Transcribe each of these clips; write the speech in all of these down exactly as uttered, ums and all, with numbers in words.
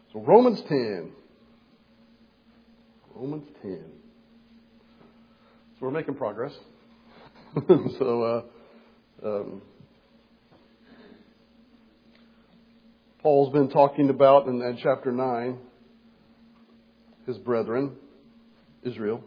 So Romans ten. Romans ten. So we're making progress. so uh, um, Paul's been talking about in, in chapter nine his brethren, Israel.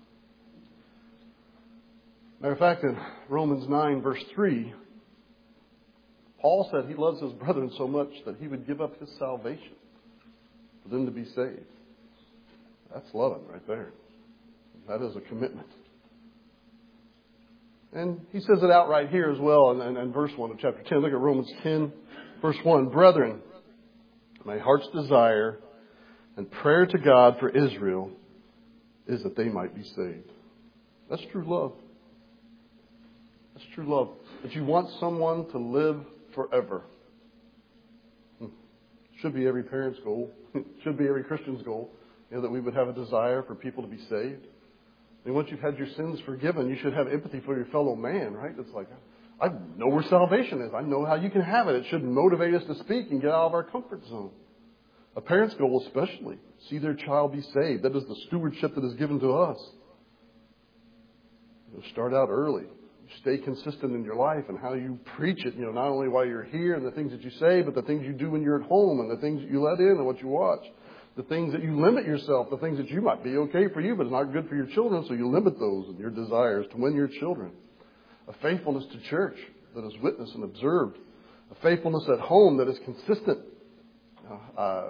Matter of fact, in Romans nine, verse three, Paul said he loves his brethren so much that he would give up his salvation for them to be saved. That's loving right there. That is a commitment. And he says it outright here as well in, in, in verse one of chapter ten. Look at Romans ten, verse one. Brethren, my heart's desire and prayer to God for Israel is that they might be saved. That's true love. That's true love. That you want someone to live forever. Should be every parent's goal. Should be every Christian's goal. You know, that we would have a desire for people to be saved. I mean, once you've had your sins forgiven, you should have empathy for your fellow man, right? It's like, I know where salvation is. I know how you can have it. It should motivate us to speak and get out of our comfort zone. A parent's goal especially, see their child be saved. That is the stewardship that is given to us. You know, start out early. Stay consistent in your life and how you preach it, you know, not only while you're here and the things that you say, but the things you do when you're at home and the things that you let in and what you watch. The things that you limit yourself, the things that you might be okay for you, but it's not good for your children, so you limit those and your desires to win your children. A faithfulness to church that is witnessed and observed. A faithfulness at home that is consistent. Uh,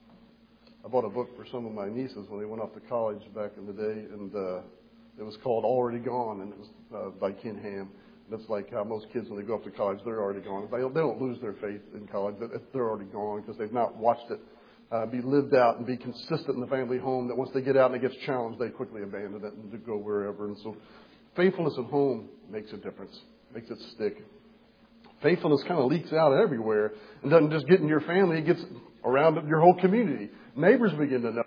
I bought a book for some of my nieces when they went off to college back in the day, and uh, it was called Already Gone, and it was uh, by Ken Ham. And it's like how most kids, when they go off to college, they're already gone. They don't, they don't lose their faith in college, but they're already gone because they've not watched it uh, be lived out and be consistent in the family home, that once they get out and it gets challenged, they quickly abandon it and to go wherever. And so faithfulness at home makes a difference, makes it stick. Faithfulness kind of leaks out everywhere and doesn't just get in your family, it gets around your whole community. Neighbors begin to know.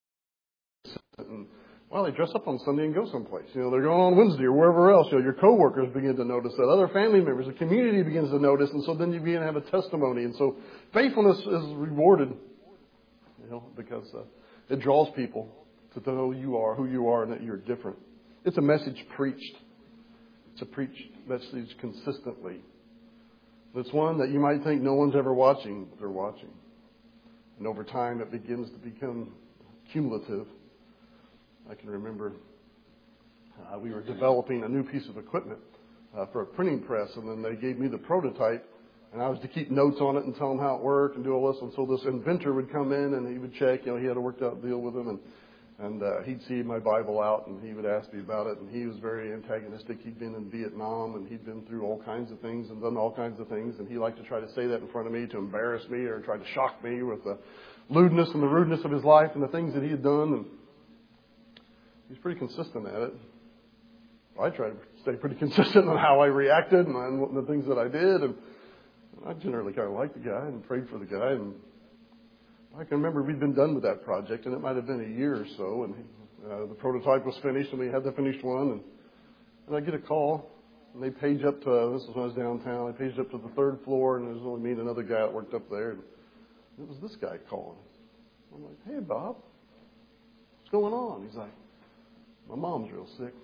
And, well, they dress up on Sunday and go someplace. You know, they're going on Wednesday or wherever else. You know, your coworkers begin to notice that. Other family members, the community begins to notice. And so then you begin to have a testimony. And so faithfulness is rewarded, you know, because uh, it draws people to know who you are, who you are, and that you're different. It's a message preached. It's a preached message consistently. It's one that you might think no one's ever watching, but they're watching. And over time, it begins to become cumulative. I can remember uh, we were developing a new piece of equipment uh, for a printing press, and then they gave me the prototype, and I was to keep notes on it and tell them how it worked and do all this. And so this inventor would come in and he would check. You know, he had a worked out deal with him, and and uh, he'd see my Bible out, and he would ask me about it. And he was very antagonistic. He'd been in Vietnam, and he'd been through all kinds of things and done all kinds of things. And he liked to try to say that in front of me to embarrass me or try to shock me with the lewdness and the rudeness of his life and the things that he had done. And he's pretty consistent at it. I tried to stay pretty consistent on how I reacted and on the things that I did. And I generally kind of liked the guy and prayed for the guy. And I can remember we'd been done with that project, and it might have been a year or so. And uh, the prototype was finished, and we had the finished one. And, and I get a call, and they page up to, this was when I was downtown, they paged up to the third floor, and there was only me and another guy that worked up there. And it was this guy calling. I'm like, hey, Bob, what's going on? He's like, my mom's real sick.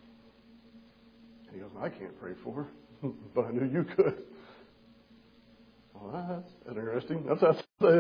He goes, I can't pray for her, but I knew you could. Well, that's interesting. That's how they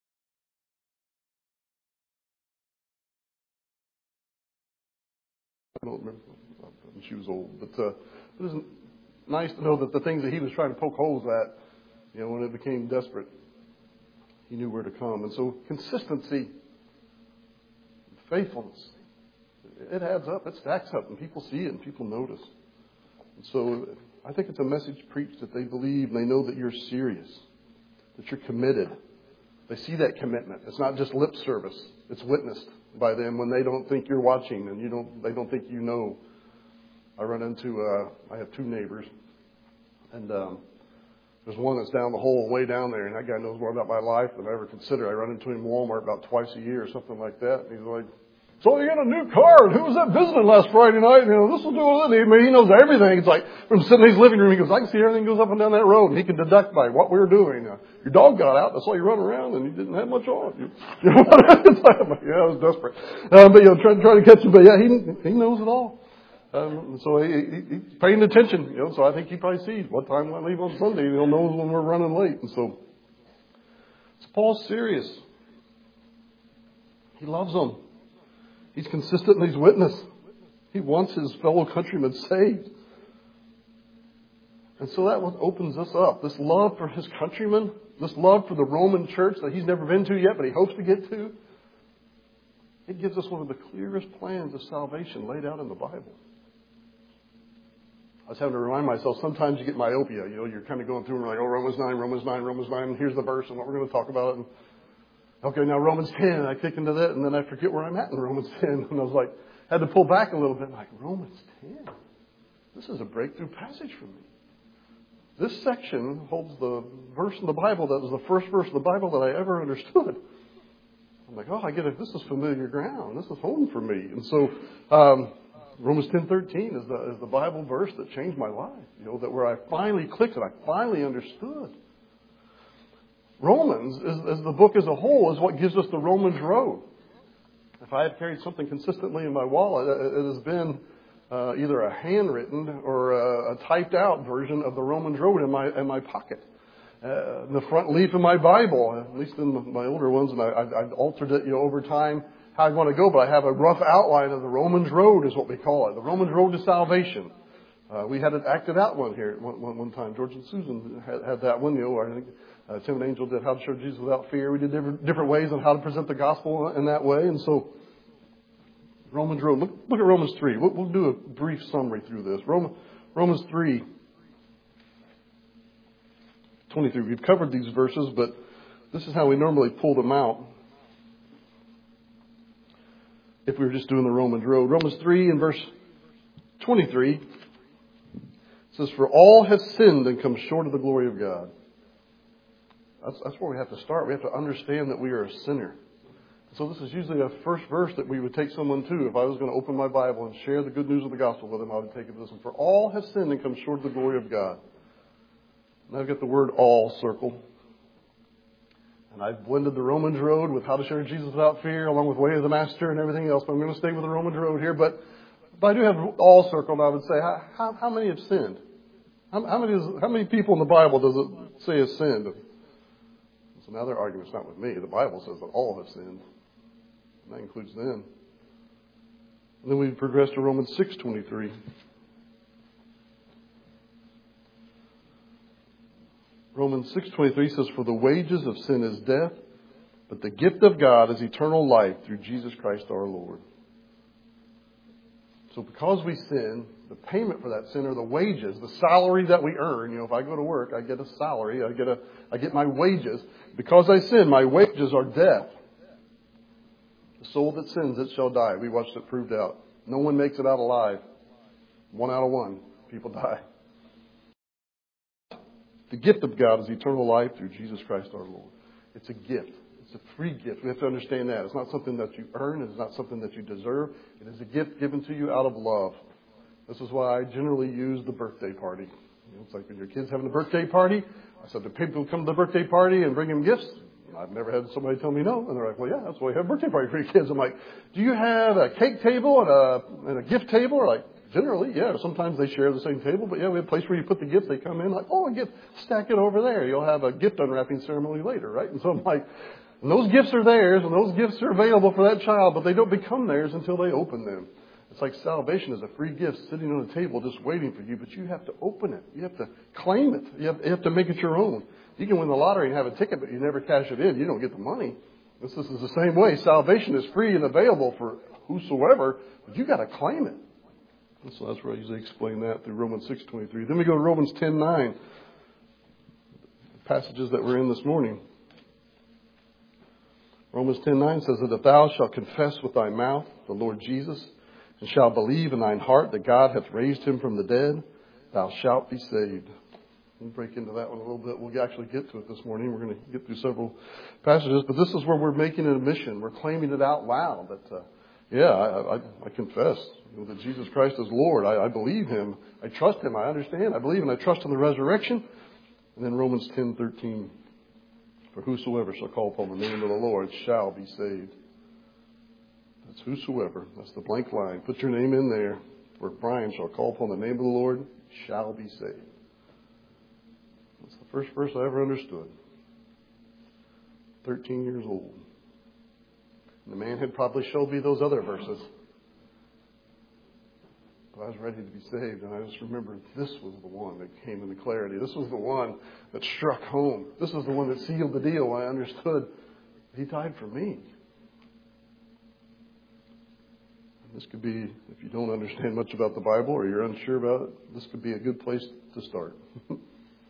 I don't remember. She was old, but uh, it was nice to know that the things that he was trying to poke holes at, you know, when it became desperate, he knew where to come. And so consistency, faithfulness, it adds up, it stacks up, and people see it and people notice. And so I think it's a message preached that they believe and they know that you're serious, that you're committed. They see that commitment. It's not just lip service. It's witnessed by them when they don't think you're watching and you don't. They don't think you know. I run into. Uh, I have two neighbors, and um, there's one that's down the hole, way down there, and that guy knows more about my life than I ever considered. I run into him in Walmart about twice a year or something like that. And he's like, So you got a new car, and who was that visiting last Friday night? You know, this will do it. I mean, he knows everything. It's like, from sitting in his living room, he goes, I can see everything goes up and down that road, and he can deduct by what we were doing. Uh, your dog got out, I saw you running around, and you didn't have much on. You, you know what I mean? It's like, yeah, I was desperate. Um, but, you know, trying try to catch him, but yeah, he, he knows it all. Um, so he, he, he's paying attention, you know, so I think he probably sees what time I leave on Sunday. He'll know when we're running late. And so, so Paul's serious. He loves them. He's consistent in his witness. He wants his fellow countrymen saved. And so that what opens us up. This love for his countrymen, this love for the Roman church that he's never been to yet, but he hopes to get to. It gives us one of the clearest plans of salvation laid out in the Bible. I was having to remind myself, sometimes you get myopia. You know, you're kind of going through and you're like, oh, Romans nine, Romans nine, Romans nine, and here's the verse and what we're going to talk about. And okay, now Romans ten, I kick into that, and then I forget where I'm at in Romans ten. And I was like, had to pull back a little bit, like, Romans ten? This is a breakthrough passage for me. This section holds the verse in the Bible that was the first verse of the Bible that I ever understood. I'm like, oh, I get it. This is familiar ground. This is home for me. And so, um, Romans ten thirteen is the, is the Bible verse that changed my life. You know, that where I finally clicked it, I finally understood. Romans, as, as the book as a whole, is what gives us the Romans road. If I have carried something consistently in my wallet, it, it has been uh, either a handwritten or a, a typed out version of the Romans road in my in my pocket. Uh, the front leaf of my Bible, at least in my older ones, and I, I've, I've altered it, you know, over time how I want to go. But I have a rough outline of the Romans road, is what we call it, the Romans road to salvation. Uh, we had it acted out one here one, one, one time. George and Susan had, had that one, you know. I think uh, Tim and Angel did How to Show Jesus Without Fear. We did different, different ways on how to present the gospel in that way. And so, Romans road. Look, look at Romans three. We'll, we'll do a brief summary through this. Roman, Romans three. twenty-three. We've covered these verses, but this is how we normally pull them out if we were just doing the Romans road. Romans three and verse twenty-three says, for all have sinned and come short of the glory of God. That's, that's where we have to start. We have to understand that we are a sinner. So this is usually a first verse that we would take someone to. If I was going to open my Bible and share the good news of the gospel with them, I would take it to this one. For all have sinned and come short of the glory of God. And I've got the word all circled. And I've blended the Romans road with How to Share Jesus Without Fear, along with Way of the Master and everything else. But I'm going to stay with the Romans road here. But, but I do have all circled. I would say, how, how, how many have sinned? How, how many is, how many people in the Bible does it say has sinned? So now their argument's not with me. The Bible says that all have sinned. And that includes them. And then we progress to Romans six twenty-three. Romans six twenty-three says, for the wages of sin is death, but the gift of God is eternal life through Jesus Christ our Lord. So because we sin, the payment for that sin are the wages, the salary that we earn. You know, if I go to work, I get a salary, I get a, I get my wages. Because I sin, my wages are death. The soul that sins, it shall die. We watched it proved out. No one makes it out alive. One out of one, people die. The gift of God is eternal life through Jesus Christ our Lord. It's a gift. It's a free gift. We have to understand that. It's not something that you earn. It's not something that you deserve. It is a gift given to you out of love. This is why I generally use the birthday party. You know, it's like when your kid's having a birthday party. I said, do people come to the birthday party and bring them gifts? I've never had somebody tell me no. And they're like, well, yeah, that's why we have a birthday party for your kids. I'm like, do you have a cake table and a, and a gift table? Or like, generally, yeah. Sometimes they share the same table. But yeah, we have a place where you put the gifts. They come in like, oh, a gift. Stack it over there. You'll have a gift unwrapping ceremony later, right? And so I'm like, and those gifts are theirs and those gifts are available for that child, but they don't become theirs until they open them. It's like salvation is a free gift sitting on a table just waiting for you, but you have to open it. You have to claim it. You have, you have to make it your own. You can win the lottery and have a ticket, but you never cash it in. You don't get the money. This, this is the same way. Salvation is free and available for whosoever, but you got to claim it. And so that's where I usually explain that through Romans six twenty-three. Then we go to Romans ten nine, passages that we're in this morning. Romans ten nine says that if thou shalt confess with thy mouth the Lord Jesus, and shalt believe in thine heart that God hath raised him from the dead, thou shalt be saved. We'll break into that one a little bit. We'll actually get to it this morning. We're going to get through several passages. But this is where we're making an admission. We're claiming it out loud that uh, Yeah, I, I, I confess that Jesus Christ is Lord. I, I believe Him. I trust Him. I understand. I believe and I trust in the resurrection. And then Romans ten thirteen. For whosoever shall call upon the name of the Lord shall be saved. That's whosoever. That's the blank line. Put your name in there. For Brian shall call upon the name of the Lord shall be saved. That's the first verse I ever understood. Thirteen years old. And the man had probably showed me those other verses. But I was ready to be saved, and I just remembered this was the one that came into clarity. This was the one that struck home. This was the one that sealed the deal. I understood He died for me. And this could be, if you don't understand much about the Bible or you're unsure about it, this could be a good place to start. You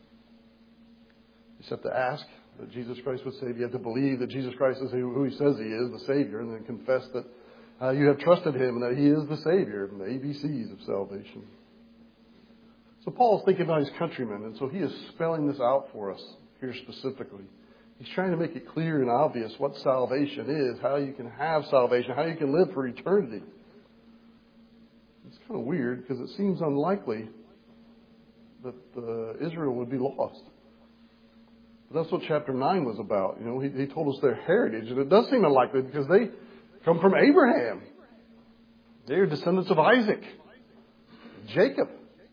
just have to ask that Jesus Christ would save. You have to believe that Jesus Christ is who He says He is, the Savior, and then confess that uh, you have trusted Him and that He is the Savior, and the A B Cs of salvation. So Paul is thinking about his countrymen, and so he is spelling this out for us here specifically. He's trying to make it clear and obvious what salvation is, how you can have salvation, how you can live for eternity. It's kind of weird because it seems unlikely that uh, Israel would be lost. But that's what chapter nine was about. You know, he, he told us their heritage, and it does seem unlikely because they come from Abraham. They are descendants of Isaac, Jacob.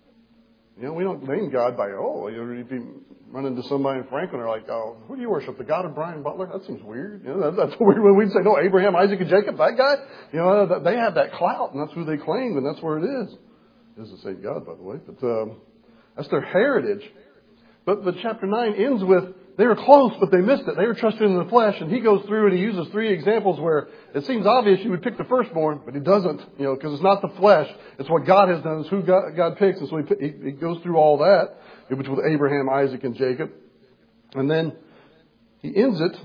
You know, we don't name God by, oh, you know, if you run into somebody in Franklin, they're like, oh, who do you worship? The God of Brian Butler? That seems weird. You know, that, that's weird when we'd say, no, Abraham, Isaac, and Jacob, that guy. You know, they have that clout, and that's who they claim, and that's where it is. It is the same God, by the way. But um, that's their heritage. But, but chapter nine ends with, they were close, but they missed it. They were trusting in the flesh. And he goes through and he uses three examples where it seems obvious you would pick the firstborn, but he doesn't, you know, because it's not the flesh. It's what God has done. It's who God, God picks. And so he, he, he goes through all that, which was Abraham, Isaac, and Jacob. And then he ends it,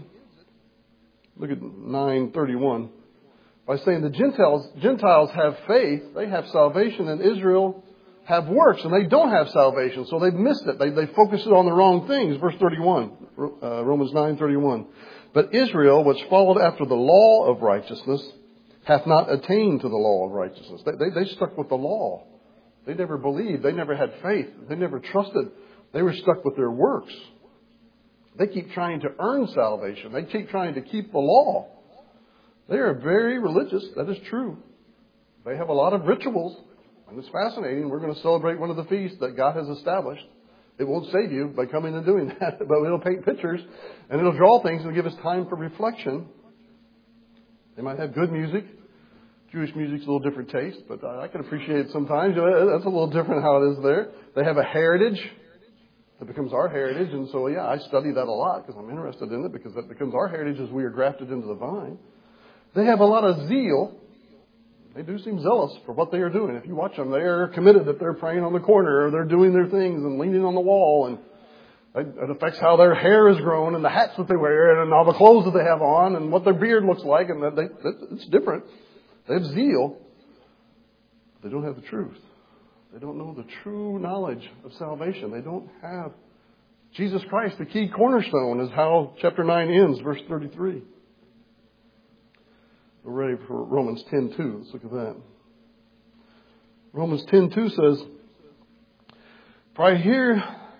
look at nine thirty-one, by saying the Gentiles, Gentiles have faith, they have salvation, and Israel have works, and they don't have salvation, so they've missed it. They they focus it on the wrong things. Verse thirty-one, uh, Romans nine thirty-one. But Israel, which followed after the law of righteousness, hath not attained to the law of righteousness. They, they, they stuck with the law. They never believed. They never had faith. They never trusted. They were stuck with their works. They keep trying to earn salvation. They keep trying to keep the law. They are very religious. That is true. They have a lot of rituals. And it's fascinating. We're going to celebrate one of the feasts that God has established. It won't save you by coming and doing that, but it'll paint pictures and it'll draw things and give us time for reflection. They might have good music. Jewish music's a little different taste, but I can appreciate it sometimes. That's a little different how it is there. They have a heritage that becomes our heritage. And so, yeah, I study that a lot because I'm interested in it because that becomes our heritage as we are grafted into the vine. They have a lot of zeal. They do seem zealous for what they are doing. If you watch them, they are committed that they're praying on the corner or they're doing their things and leaning on the wall. And it affects how their hair is grown and the hats that they wear and all the clothes that they have on and what their beard looks like. And that they, it's different. They have zeal. They don't have the truth. They don't know the true knowledge of salvation. They don't have Jesus Christ. The key cornerstone is how chapter nine ends, verse thirty-three. We're ready for Romans ten two. Let's look at that. Romans ten two says, For I hear,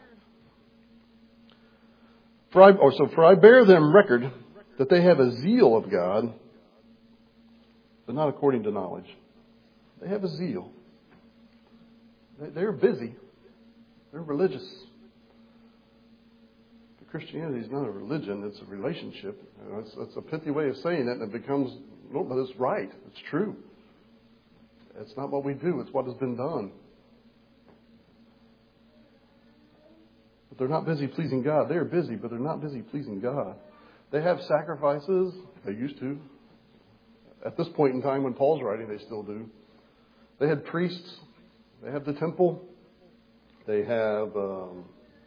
for I, or so for I bear them record that they have a zeal of God, but not according to knowledge. They have a zeal. They, they're busy. They're religious. But Christianity is not a religion; it's a relationship. You know, it's, it's a pithy way of saying it, and it becomes. No, but it's right. It's true. It's not what we do. It's what has been done. But they're not busy pleasing God. They are busy, but they're not busy pleasing God. They have sacrifices. They used to. At this point in time when Paul's writing, they still do. They had priests. They have the temple. They have um,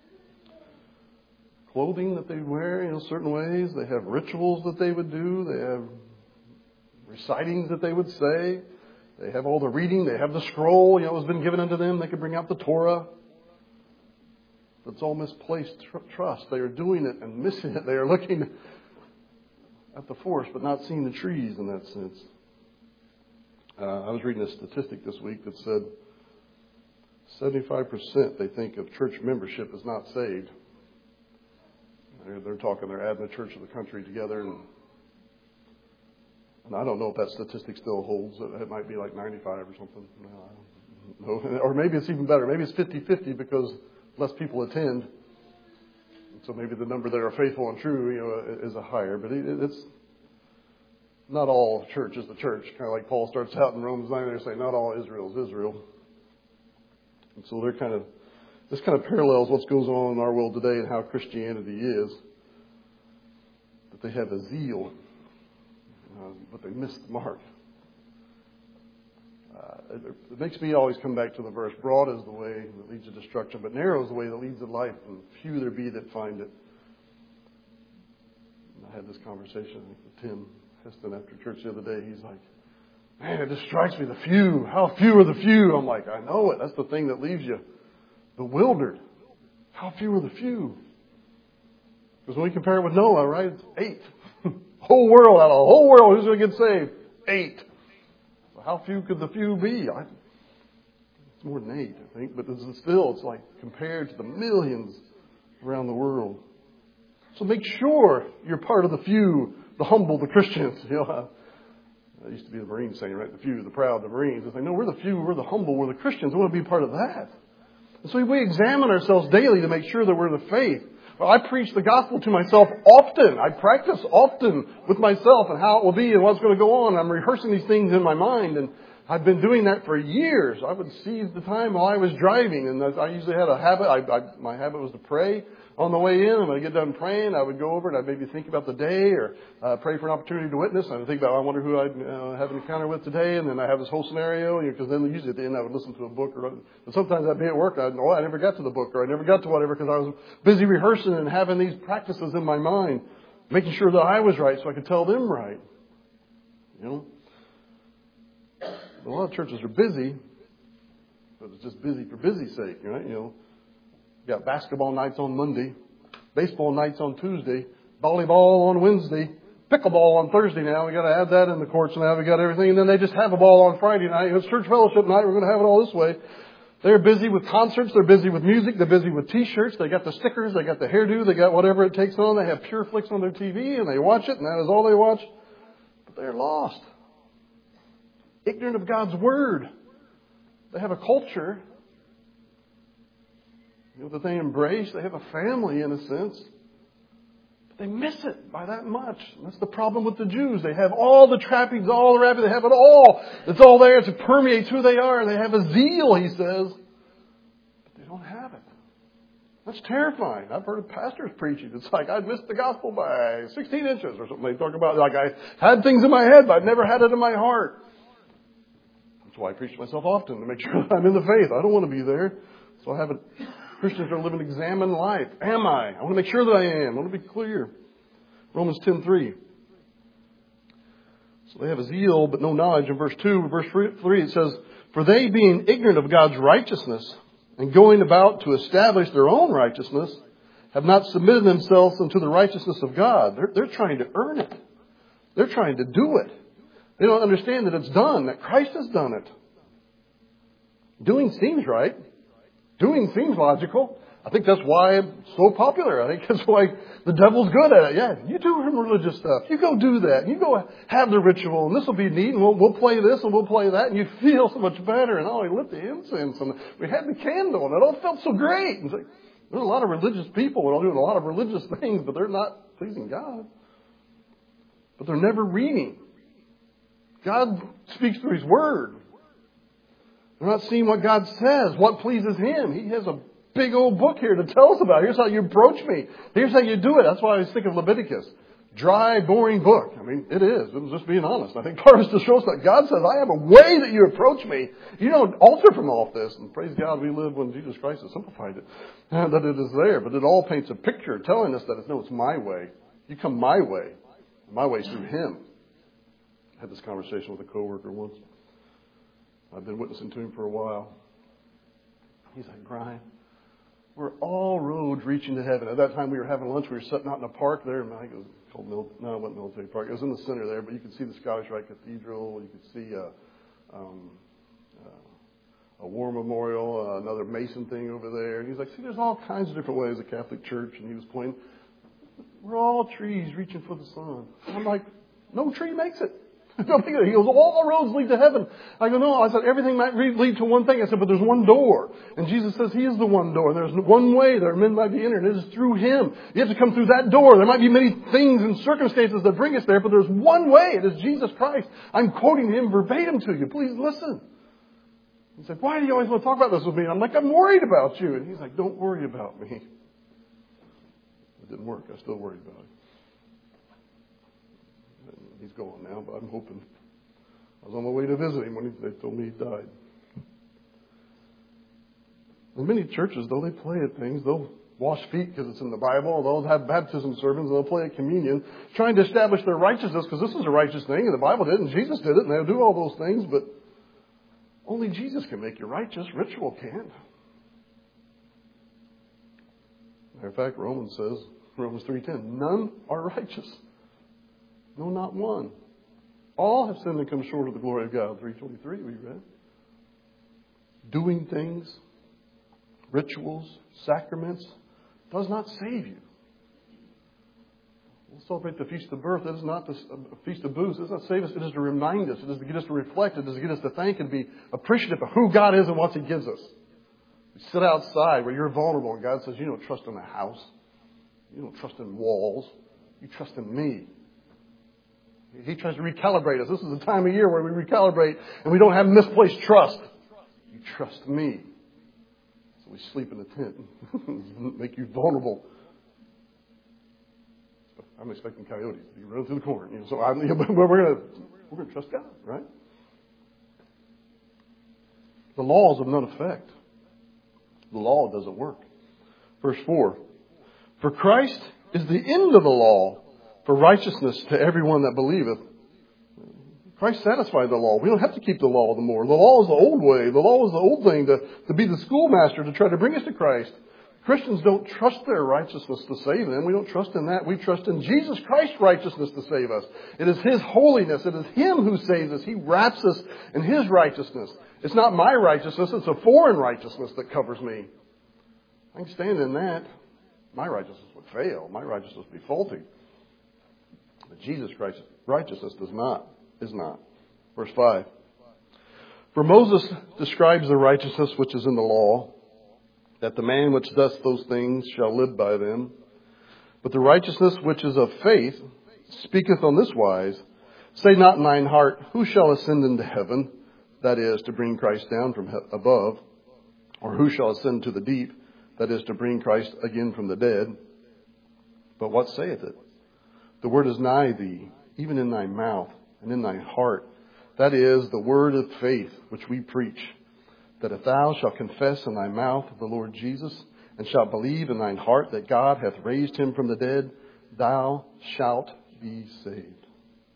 clothing that they wear in certain ways. They have rituals that they would do. They have recitings that they would say. They have all the reading. They have the scroll, you know, has been given unto them. They could bring out the Torah. But it's all misplaced tr- trust. They are doing it and missing it. They are looking at the forest but not seeing the trees in that sense. Uh, I was reading a statistic this week that said seventy-five percent they think of church membership is not saved. They're, they're talking, they're adding a church of the country together, and, and I don't know if that statistic still holds. It, it might be like ninety-five or something. No, no. Or maybe it's even better. Maybe it's fifty-fifty because less people attend. So maybe the number that are faithful and true, you know, is a higher. But it, it's not all church is the church. Kind of like Paul starts out in Romans nine, they say, not all Israel is Israel. And so they're kind of, this kind of parallels what goes on in our world today and how Christianity is. That they have a zeal, uh, but they miss the mark. Uh, it, it makes me always come back to the verse, broad is the way that leads to destruction, but narrow is the way that leads to life, and few there be that find it. And I had this conversation with Tim Heston after church the other day. He's like, man, it just strikes me, the few. How few are the few? I'm like, I know it. That's the thing that leaves you bewildered. How few are the few? Because when we compare it with Noah, right, it's eight. Whole world, out of the whole world, who's going to get saved? Eight. So how few could the few be? I, it's more than eight, I think. But it's still, it's like compared to the millions around the world. So make sure you're part of the few, the humble, the Christians. You know, that used to be the Marines saying, right? The few, the proud, the Marines. It's like, no, we're the few, we're the humble, we're the Christians. We want to be part of that. And so we examine ourselves daily to make sure that we're the faith. Well, I preach the gospel to myself often. I practice often with myself and how it will be and what's going to go on. I'm rehearsing these things in my mind, and I've been doing that for years. I would seize the time while I was driving, and I usually had a habit. I, I, my habit was to pray on the way in, and when I get done praying, I would go over and I'd maybe think about the day or uh, pray for an opportunity to witness. I would think about, I wonder who I'd uh, have an encounter with today, and then I have this whole scenario, because you know, then usually at the end I would listen to a book, or and sometimes I'd be at work and I'd know, oh, I never got to the book, or I never got to whatever, because I was busy rehearsing and having these practices in my mind, making sure that I was right so I could tell them right. You know? A lot of churches are busy, but it's just busy for busy's sake, right? You know, you got basketball nights on Monday, baseball nights on Tuesday, volleyball on Wednesday, pickleball on Thursday now. We got to add that in the courts now. We got everything, and then they just have a ball on Friday night. It's church fellowship night. We're going to have it all this way. They're busy with concerts. They're busy with music. They're busy with T-shirts. They got the stickers. They got the hairdo. They got whatever it takes on. They have Pure Flix on their T V, and they watch it, and that is all they watch. But they're lost. Ignorant of God's Word. They have a culture, you know, that they embrace. They have a family, in a sense. But they miss it by that much. And that's the problem with the Jews. They have all the trappings, all the wrappings. They have it all. It's all there. It permeates who they are. They have a zeal, he says. But they don't have it. That's terrifying. I've heard of pastors preaching. It's like, I'd missed the gospel by sixteen inches or something. They talk about, like, I had things in my head, but I've never had it in my heart. That's why I preach to myself often, to make sure that I'm in the faith. I don't want to be there. So I have a, Christians are living an examined life. Am I? I want to make sure that I am. I want to be clear. Romans ten three. So they have a zeal, but no knowledge. In verse two, verse three, it says, for they being ignorant of God's righteousness and going about to establish their own righteousness, have not submitted themselves unto the righteousness of God. They're, they're trying to earn it. They're trying to do it. They don't understand that it's done, that Christ has done it. Doing seems right. Doing seems logical. I think that's why it's so popular. I think that's why the devil's good at it. Yeah, you do some religious stuff. You go do that. You go have the ritual, and this will be neat, and we'll, we'll play this, and we'll play that, and you feel so much better. And oh, we lit the incense, and we had the candle, and it all felt so great. And it's like, there's a lot of religious people that are doing a lot of religious things, but they're not pleasing God. But they're never reading. God speaks through His Word. They're not seeing what God says, what pleases Him. He has a big old book here to tell us about. Here's how you approach me. Here's how you do it. That's why I was thinking of Leviticus. Dry, boring book. I mean, it is. I'm just being honest. I think part of it to show us that God says, I have a way that you approach me. You don't alter from all this. And praise God, we live when Jesus Christ has simplified it. And that it is there. But it all paints a picture telling us that it's, no, it's my way. You come my way. My way is through Him. I had this conversation with a coworker once. I've been witnessing to him for a while. He's like, Brian, we're all roads reaching to heaven. At that time, we were having lunch. We were sitting out in a park there. And I think it was called Mil- no, it wasn't Military Park. It was in the center there, but you could see the Scottish Rite Cathedral. You could see uh, um, a war memorial, uh, another Mason thing over there. And he's like, see, there's all kinds of different ways the Catholic Church, and he was pointing, we're all trees reaching for the sun. I'm like, no tree makes it. He goes, all roads lead to heaven. I go, no. I said, everything might lead to one thing. I said, but there's one door. And Jesus says He is the one door. And there's one way that men might be entered, and it is through Him. You have to come through that door. There might be many things and circumstances that bring us there, but there's one way. It is Jesus Christ. I'm quoting Him verbatim to you. Please listen. He said, why do you always want to talk about this with me? And I'm like, I'm worried about you. And he's like, don't worry about me. It didn't work. I still worried about him. He's gone now, but I'm hoping. I was on my way to visit him when he, they told me he died. In many churches, though, they play at things. They'll wash feet because it's in the Bible. They'll have baptism sermons. They'll play at communion, trying to establish their righteousness because this is a righteous thing, and the Bible did, and Jesus did it, and they'll do all those things, but only Jesus can make you righteous. Ritual can't. Matter of fact, Romans says, Romans three ten, none are righteous. No, not one. All have sinned and come short of the glory of God. three twenty-three we read. Doing things, rituals, sacraments, does not save you. We'll celebrate the Feast of Birth. It is not the Feast of Booths. It does not save us. It is to remind us. It is to get us to reflect. It is to get us to thank and be appreciative of who God is and what He gives us. We sit outside where you're vulnerable and God says, you don't trust in a house. You don't trust in walls. You trust in me. He tries to recalibrate us. This is the time of year where we recalibrate and we don't have misplaced trust. You trust me. So we sleep in the tent and make you vulnerable. I'm expecting coyotes to be running through the corn. You know, so I'm, we're going to we're going to trust God, right? The law is of none effect. The law doesn't work. Verse four. For Christ is the end of the law for righteousness to everyone that believeth. Christ satisfied the law. We don't have to keep the law the more. The law is the old way. The law is the old thing to, to be the schoolmaster to try to bring us to Christ. Christians don't trust their righteousness to save them. We don't trust in that. We trust in Jesus Christ's righteousness to save us. It is His holiness. It is Him who saves us. He wraps us in His righteousness. It's not my righteousness. It's a foreign righteousness that covers me. I can stand in that. My righteousness would fail. My righteousness would be faulty. But Jesus Christ's righteousness does not, is not. Verse five. For Moses describes the righteousness which is in the law, that the man which doth those things shall live by them. But the righteousness which is of faith speaketh on this wise, say not in thine heart, who shall ascend into heaven? That is, to bring Christ down from above. Or who shall ascend to the deep? That is, to bring Christ again from the dead. But what saith it? The word is nigh thee, even in thy mouth and in thy heart. That is, the word of faith which we preach. That if thou shalt confess in thy mouth the Lord Jesus, and shalt believe in thine heart that God hath raised him from the dead, thou shalt be saved.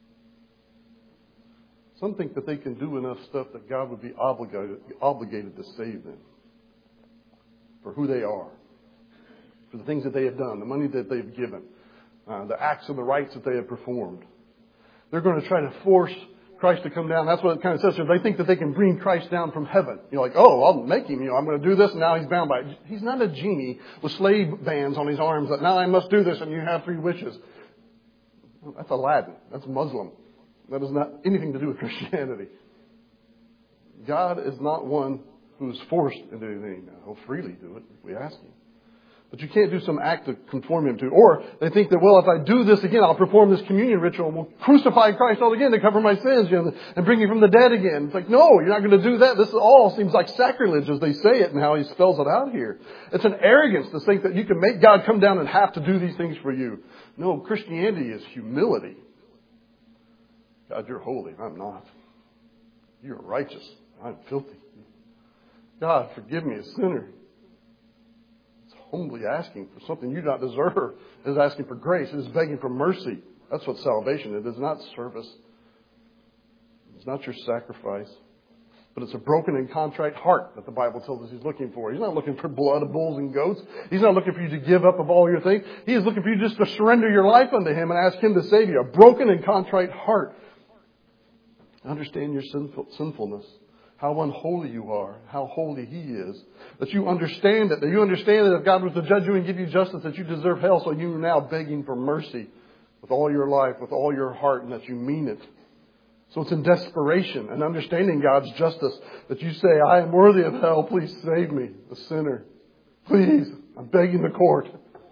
Some think that they can do enough stuff that God would be obligated, obligated to save them. For who they are. For the things that they have done. The money that they've given. Uh, the acts and the rites that they have performed. They're going to try to force Christ to come down. That's what it kind of says here. They think that they can bring Christ down from heaven. You're like, oh, I'll make him. You know, I'm going to do this, and now he's bound by it. He's not a genie with slave bands on his arms that now I must do this, and you have three wishes. That's Aladdin. That's Muslim. That has not anything to do with Christianity. God is not one who is forced into anything. Now, he'll freely do it if we ask him. But you can't do some act to conform him to. Or they think that, well, if I do this again, I'll perform this communion ritual and we'll crucify Christ all again to cover my sins, you know, and bring him from the dead again. It's like, no, you're not going to do that. This all seems like sacrilege as they say it and how he spells it out here. It's an arrogance to think that you can make God come down and have to do these things for you. No, Christianity is humility. God, you're holy. I'm not. You're righteous. I'm filthy. God, forgive me, a sinner. Humbly asking for something you do not deserve. It is asking for grace. It is begging for mercy. That's what salvation is. It is not service. It's not your sacrifice. But it's a broken and contrite heart that the Bible tells us he's looking for. He's not looking for blood of bulls and goats. He's not looking for you to give up of all your things. He is looking for you just to surrender your life unto him and ask him to save you. A broken and contrite heart. Understand your sinful, sinfulness. How unholy you are. How holy He is. That you understand it. That you understand that if God was to judge you and give you justice, that you deserve hell. So you are now begging for mercy with all your life, with all your heart, and that you mean it. So it's in desperation and understanding God's justice that you say, I am worthy of hell. Please save me, the sinner. Please, I'm begging the court.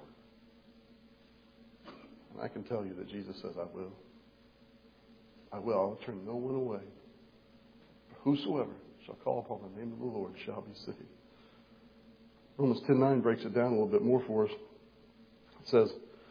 And I can tell you that Jesus says, I will. I will. I'll turn no one away. Whosoever shall call upon the name of the Lord shall be saved. Romans ten nine breaks it down a little bit more for us. It says,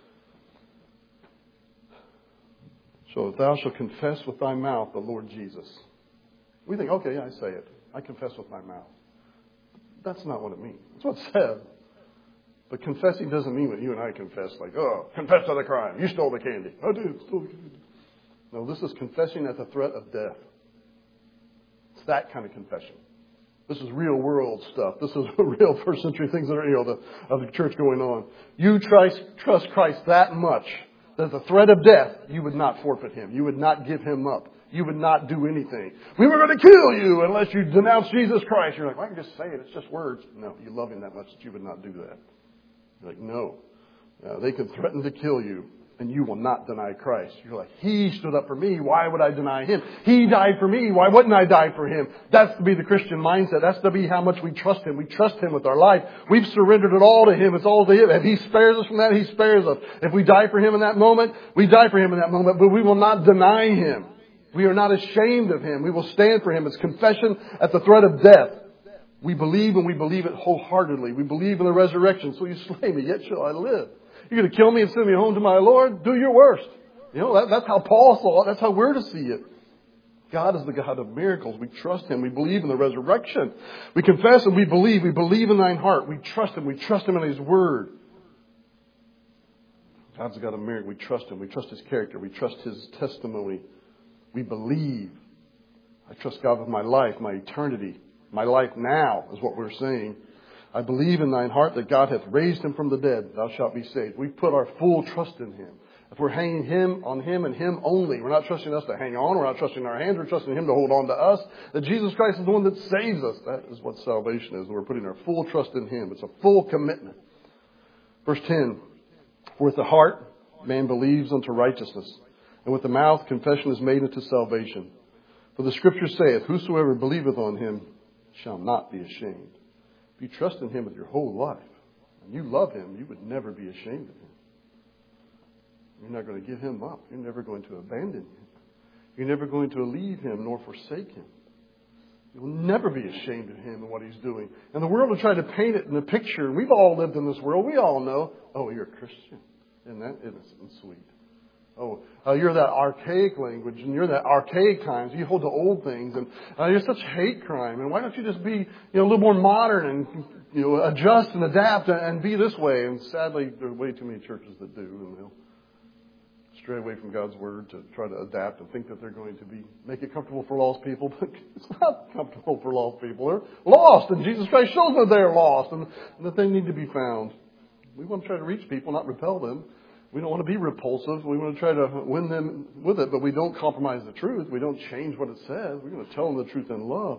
so if thou shalt confess with thy mouth the Lord Jesus. We think, okay, yeah, I say it. I confess with my mouth. That's not what it means. That's what it says. But confessing doesn't mean what you and I confess, like, oh, confess to the crime. You stole the candy. I did, stole the candy. No, this is confessing at the threat of death. It's that kind of confession. This is real world stuff. This is real first century things that are, you know, the, of the church going on. You trust, trust Christ that much that at the threat of death, you would not forfeit Him. You would not give Him up. You would not do anything. We were going to kill you unless you denounce Jesus Christ. You're like, well, I can just say it. It's just words. No, you love Him that much that you would not do that. You're like, no. Uh, they can threaten to kill you, and you will not deny Christ. You're like, He stood up for me. Why would I deny Him? He died for me. Why wouldn't I die for Him? That's to be the Christian mindset. That's to be how much we trust Him. We trust Him with our life. We've surrendered it all to Him. It's all to Him. If He spares us from that, He spares us. If we die for Him in that moment, we die for Him in that moment. But we will not deny Him. We are not ashamed of Him. We will stand for Him. It's confession at the threat of death. We believe, and we believe it wholeheartedly. We believe in the resurrection. So you slay me, yet shall I live. You're going to kill me and send me home to my Lord? Do your worst. You know, that, that's how Paul saw it. That's how we're to see it. God is the God of miracles. We trust Him. We believe in the resurrection. We confess and we believe. We believe in thine heart. We trust Him. We trust Him in His word. God's the God of miracles. We trust Him. We trust His character. We trust His testimony. We believe. I trust God with my life, my eternity. My life now is what we're saying. I believe in thine heart that God hath raised Him from the dead. Thou shalt be saved. We put our full trust in Him. If we're hanging Him on Him and Him only, we're not trusting us to hang on. We're not trusting our hands. We're trusting Him to hold on to us. That Jesus Christ is the one that saves us. That is what salvation is. We're putting our full trust in Him. It's a full commitment. Verse ten. For with the heart man believes unto righteousness, and with the mouth confession is made unto salvation. For the Scripture saith, whosoever believeth on Him shall not be ashamed. If you trust in Him with your whole life, and you love Him, you would never be ashamed of Him. You're not going to give Him up. You're never going to abandon Him. You're never going to leave Him nor forsake Him. You will never be ashamed of Him and what He's doing. And the world will try to paint it in a picture. We've all lived in this world. We all know, oh, you're a Christian. Isn't that innocent and sweet? Oh, uh, you're that archaic language, and you're that archaic times. You hold to old things, and uh, you're such hate crime. And why don't you just be, you know, a little more modern and, you know, adjust and adapt and, and be this way? And sadly, there are way too many churches that do, and they'll stray away from God's word to try to adapt and think that they're going to be make it comfortable for lost people. But it's not comfortable for lost people. They're lost, and Jesus Christ shows them they're lost, and, and that they need to be found. We want to try to reach people, not repel them. We don't want to be repulsive. We want to try to win them with it, but we don't compromise the truth. We don't change what it says. We're going to tell them the truth in love.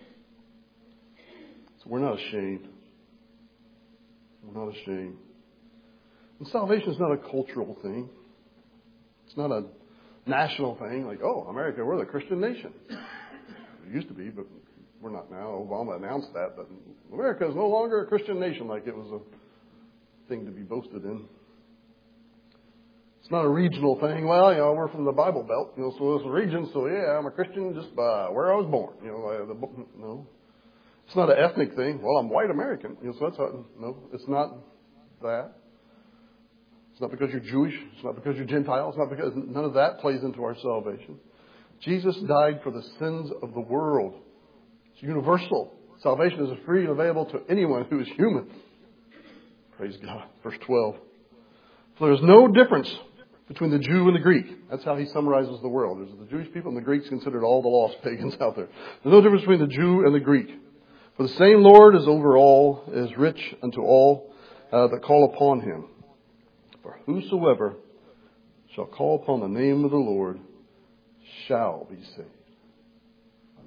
So we're not ashamed. We're not ashamed. And salvation is not a cultural thing. It's not a national thing like, oh, America, we're the Christian nation. It used to be, but we're not now. Obama announced that, but America is no longer a Christian nation like it was a thing to be boasted in. It's not a regional thing. Well, you know, we're from the Bible Belt, you know, so it's a region. So yeah, I'm a Christian just by where I was born. You know, uh, the, no, it's not an ethnic thing. Well, I'm white American. You know, so that's how, no, it's not that. It's not because you're Jewish. It's not because you're Gentile. It's not because none of that plays into our salvation. Jesus died for the sins of the world. It's universal. Salvation is free and available to anyone who is human. Praise God. Verse twelve. So there's no difference between the Jew and the Greek. That's how he summarizes the world. There's the Jewish people and the Greeks considered all the lost pagans out there. There's no difference between the Jew and the Greek. For the same Lord is over all, is rich unto all uh, that call upon Him. For whosoever shall call upon the name of the Lord shall be saved.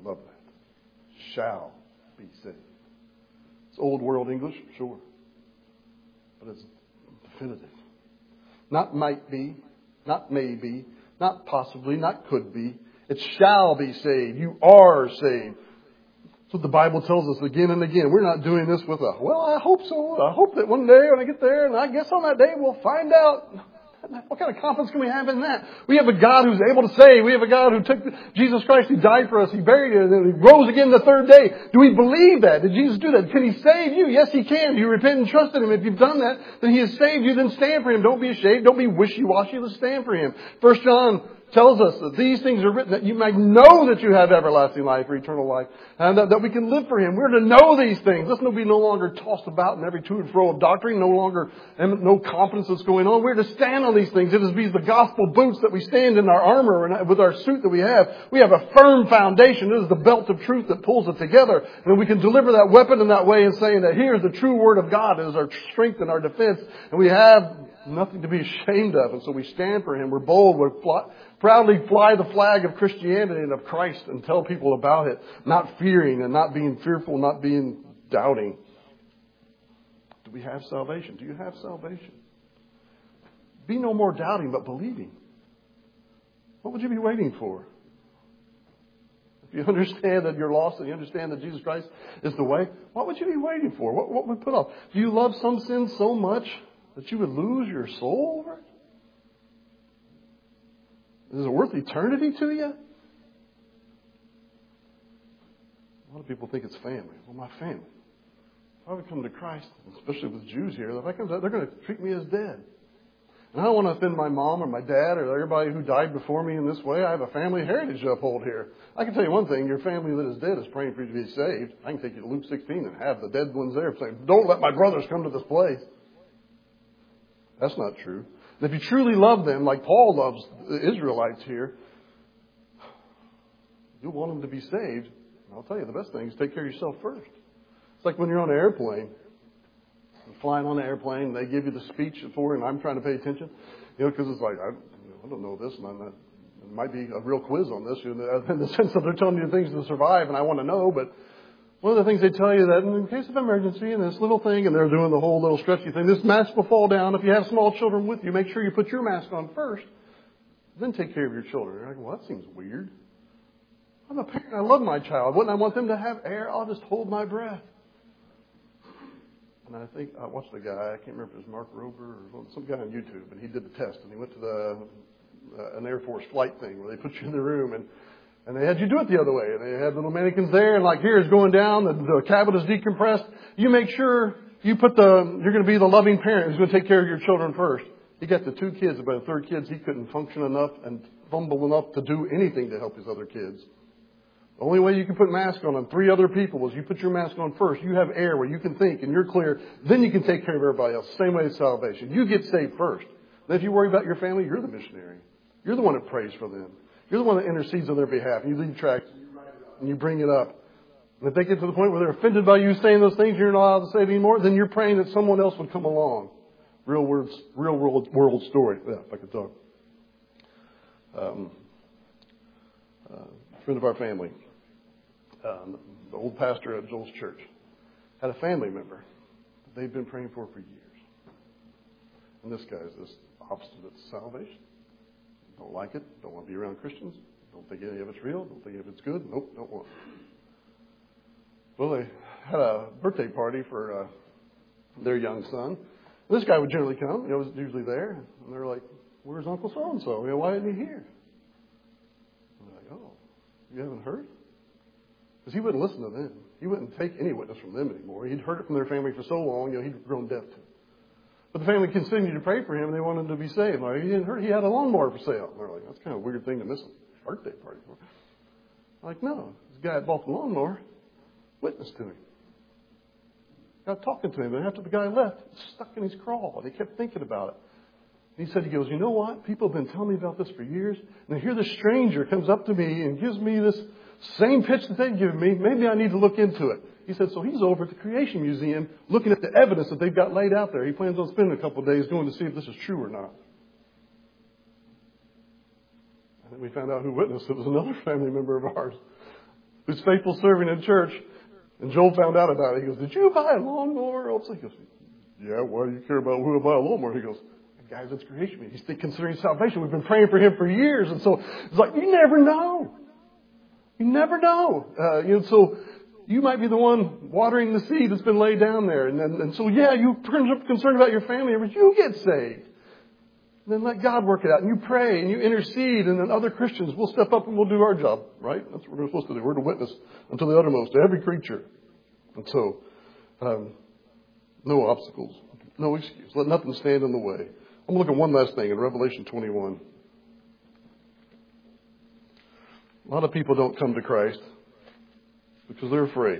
Love that. Shall be saved. It's old world English, sure. But it's definitive. Not might be, not maybe, not possibly, not could be. It shall be saved. You are saved. That's what the Bible tells us again and again. We're not doing this with a, well, I hope so. I hope that one day when I get there, and I guess on that day we'll find out. What kind of confidence can we have in that? We have a God who's able to save. We have a God who took Jesus Christ. He died for us. He buried us. And He rose again the third day. Do we believe that? Did Jesus do that? Can He save you? Yes, He can. Do you repent and trust in Him? If you've done that, then He has saved you. Then stand for Him. Don't be ashamed. Don't be wishy-washy. Let's stand for Him. First John tells us that these things are written that you might know that you have everlasting life or eternal life, and that, that we can live for Him. We're to know these things. Let's not be no longer tossed about in every to and fro of doctrine, no longer and no confidence that's going on. We're to stand on these things. It is these the gospel boots that we stand in our armor and with our suit that we have. We have a firm foundation. It is the belt of truth that pulls it together, and we can deliver that weapon in that way and saying that here's the true word of God. It is our strength and our defense, and we have nothing to be ashamed of. And so we stand for Him. We're bold. We're fly, proudly fly the flag of Christianity and of Christ and tell people about it, not fearing and not being fearful, not being doubting. Do we have salvation? Do you have salvation? Be no more doubting, but believing. What would you be waiting for? If you understand that you're lost and you understand that Jesus Christ is the way, what would you be waiting for? What, what would put off? Do you love some sin so much that you would lose your soul over it? Is it worth eternity to you? A lot of people think it's family. Well, my family. If I would come to Christ, especially with Jews here, if I come to, they're going to treat me as dead. And I don't want to offend my mom or my dad or everybody who died before me in this way. I have a family heritage to uphold here. I can tell you one thing. Your family that is dead is praying for you to be saved. I can take you to Luke sixteen and have the dead ones there saying, don't let my brothers come to this place. That's not true. And if you truly love them, like Paul loves the Israelites here, you want them to be saved. I'll tell you, the best thing is take care of yourself first. It's like when you're on an airplane, you're flying on an airplane, and they give you the speech for it, and I'm trying to pay attention, you know, because it's like, I, I don't know this, and I'm not, it might be a real quiz on this, you know, in the sense that they're telling you things to survive, and I want to know, but one of the things they tell you that in case of emergency and this little thing, and they're doing the whole little stretchy thing, this mask will fall down. If you have small children with you, make sure you put your mask on first, then take care of your children. You're like, well, that seems weird. I'm a parent. I love my child. Wouldn't I want them to have air? I'll just hold my breath. And I think, I watched the guy, I can't remember if it was Mark Rober or some guy on YouTube, and he did the test, and he went to the uh, an Air Force flight thing where they put you in the room, and And they had you do it the other way. And they had little mannequins there, and like here it's going down, the, the cabin is decompressed. You make sure you put the, you're going to be the loving parent who's going to take care of your children first. He got the two kids, but the third kids, he couldn't function enough and fumble enough to do anything to help his other kids. The only way you can put mask on on three other people is you put your mask on first. You have air where you can think and you're clear. Then you can take care of everybody else. Same way as salvation. You get saved first. Then if you worry about your family, you're the missionary. You're the one that prays for them. You're the one that intercedes on their behalf. You leave tracts and you bring it up. And if they get to the point where they're offended by you saying those things you're not allowed to say it anymore, then you're praying that someone else would come along. Real world, real world, world story. Yeah, if I could talk. Um, uh, a friend of our family, um, the old pastor at Joel's church, had a family member that they'd been praying for for years. And this guy's this obstinate to salvation. Don't like it. Don't want to be around Christians. Don't think any of it's real. Don't think any of it's good. Nope, don't want it. Well, they had a birthday party for uh, their young son. This guy would generally come. You know, was usually there. And they're like, "Where's Uncle So-and-so? You know, why isn't he here?" I'm like, "Oh, you haven't heard?" Because he wouldn't listen to them. He wouldn't take any witness from them anymore. He'd heard it from their family for so long, you know, he'd grown deaf to it. But the family continued to pray for him, and they wanted him to be saved. Like, he didn't heard he had a lawnmower for sale. And they're like, "That's kind of a weird thing to miss a birthday party for." I'm like, no, this guy that bought the lawnmower witnessed to him. Got talking to him, and after the guy left, it stuck in his craw, and he kept thinking about it. And he said, he goes, "You know what? People have been telling me about this for years, and here this stranger comes up to me and gives me this same pitch that they've given me. Maybe I need to look into it." He said, so he's over at the Creation Museum looking at the evidence that they've got laid out there. He plans on spending a couple of days going to see if this is true or not. And then we found out who witnessed. It was another family member of ours. who's faithful serving in church. And Joel found out about it. He goes, did you buy a lawnmower? Also, he goes, yeah, why do you care about who I buy a lawnmower? He goes, guys, that's creation. He's considering salvation. We've been praying for him for years. And so it's like, you never know. You never know. Uh, you know, so you might be the one watering the seed that's been laid down there. And, and, and so, yeah, you're concerned about your family, but you get saved. And then let God work it out. And you pray and you intercede. And then other Christians will step up and we'll do our job. Right? That's what we're supposed to do. We're to witness until the uttermost to every creature. And so, um, no obstacles. No excuse. Let nothing stand in the way. I'm going to look at one last thing in Revelation twenty-one. A lot of people don't come to Christ because they're afraid.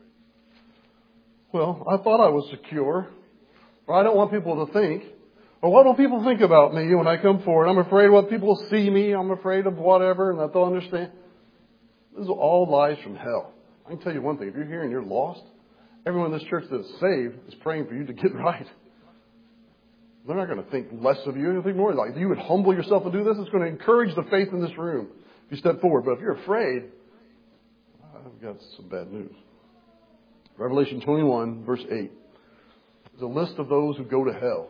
Well, I thought I was secure. Or I don't want people to think. Or what will people think about me when I come forward? I'm afraid what people will see me. I'm afraid of whatever and that they'll understand. This is all lies from hell. I can tell you one thing. If you're here and you're lost, everyone in this church that's saved is praying for you to get right. They're not going to think less of you. They'll think more like you would humble yourself and do this. It's going to encourage the faith in this room if you step forward. But if you're afraid, I've got some bad news. Revelation twenty-one, verse eight. There's a list of those who go to hell.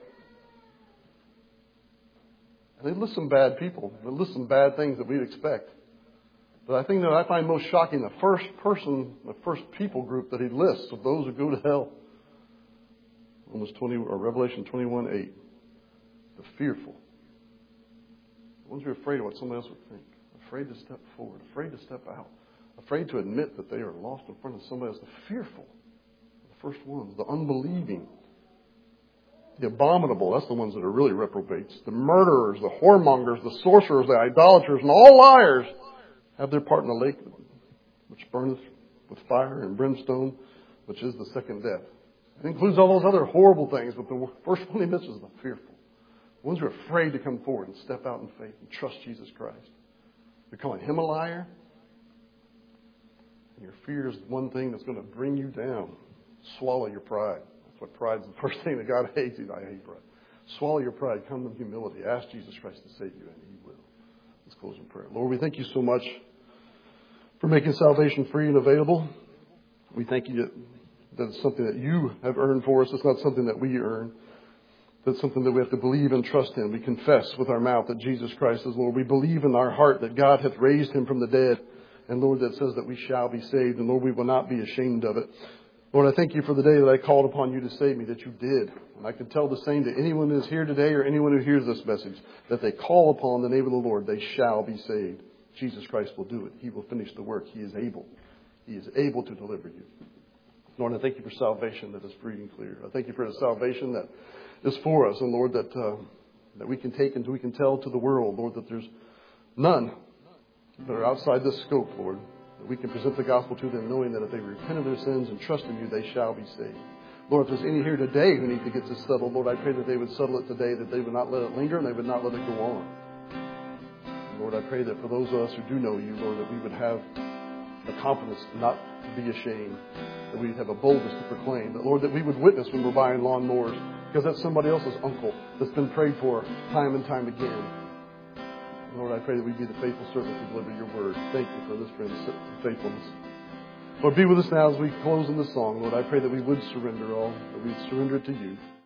And they list some bad people. They list some bad things that we'd expect. But I think that I find most shocking the first person, the first people group that he lists of those who go to hell. Almost twenty or Revelation twenty-one eight. The fearful. The ones who are afraid of what someone else would think. Afraid to step forward. Afraid to step out. Afraid to admit that they are lost in front of somebody else. The fearful. The first ones. The unbelieving. The abominable. That's the ones that are really reprobates. The murderers, the whoremongers, the sorcerers, the idolaters, and all liars have their part in the lake which burneth with fire and brimstone, which is the second death. It includes all those other horrible things, but the first one he misses is the fearful. The ones who are afraid to come forward and step out in faith and trust Jesus Christ. You're calling him a liar. And your fear is one thing that's going to bring you down. Swallow your pride. That's what pride's the first thing that God hates. I hate pride. Swallow your pride. Come in humility. Ask Jesus Christ to save you, and he will. Let's close in prayer. Lord, we thank you so much for making salvation free and available. We thank you that that it's something that you have earned for us. It's not something that we earn. That's something that we have to believe and trust in. We confess with our mouth that Jesus Christ is Lord. We believe in our heart that God hath raised him from the dead. And Lord, that says that we shall be saved. And Lord, we will not be ashamed of it. Lord, I thank you for the day that I called upon you to save me, that you did. And I can tell the same to anyone who is here today or anyone who hears this message, that they call upon the name of the Lord, they shall be saved. Jesus Christ will do it. He will finish the work. He is able. He is able to deliver you. Lord, I thank you for salvation that is free and clear. I thank you for the salvation that is for us. And Lord, that uh, that we can take and we can tell to the world, Lord, that there's none that are outside this scope, Lord. That we can present the gospel to them knowing that if they repent of their sins and trust in you, they shall be saved. Lord, if there's any here today who need to get this settled, Lord, I pray that they would settle it today, that they would not let it linger and they would not let it go on. And Lord, I pray that for those of us who do know you, Lord, that we would have the confidence not to be ashamed, that we'd have a boldness to proclaim, that, Lord, that we would witness when we're buying lawnmowers, because that's somebody else's uncle that's been prayed for time and time again. And Lord, I pray that we be the faithful servants who deliver your word. Thank you for this friend's faithfulness. Lord, be with us now as we close in this song. Lord, I pray that we would surrender all, that we'd surrender it to you.